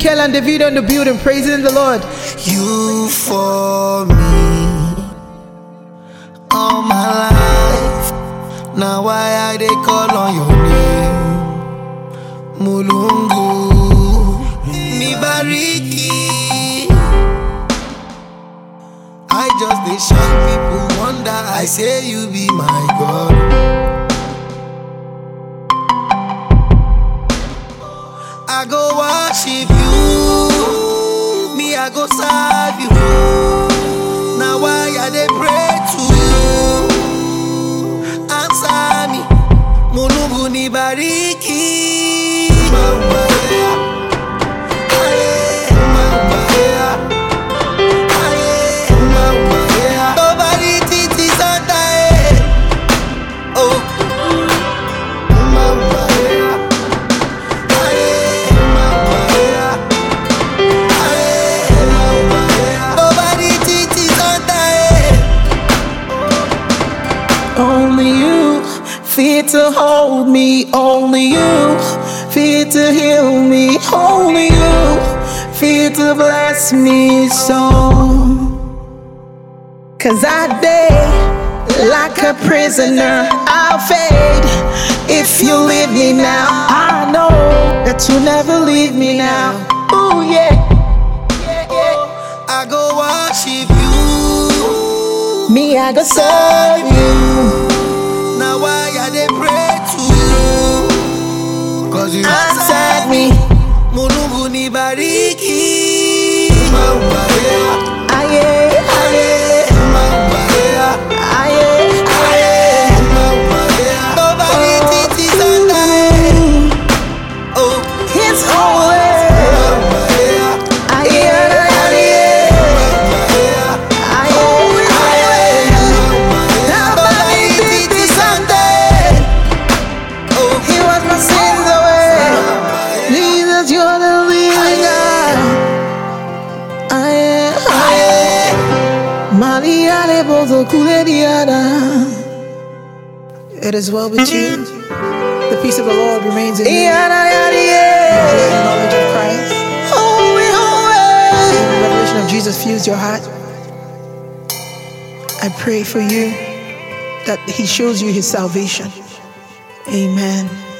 Mikel and David on the building, praising the Lord. You for me all my life. Now why I dey call on your name, Mulungu Nibariki. I just dey shock people wonder. I say you be my God. I go worship you, me I go serve you. Now why I dey pray to you, answer me, Mulungu Nibariki. Only you fit to hold me, only you fit to heal me, only you fit to bless me so. Cause I day like a prisoner, I'll fade if you leave me now. I know that you'll never leave me now. Ooh yeah. I go worship you, Me I go serve you. now why I dey pray to you, cause you Answer me, Mulungu Nibariki. aye, aye, aye, aye. Nobody teaches on that. Oh, It's always aye, aye, aye, aye. Nobody did this on that. He was my sins away. Jesus, you're the living God. Aye, aye. Maria le bozo kulediada. It is well with you. The peace of the Lord remains in you. The knowledge of Christ. The revelation of Jesus fills your heart. I pray for you that He shows you His salvation. Amen.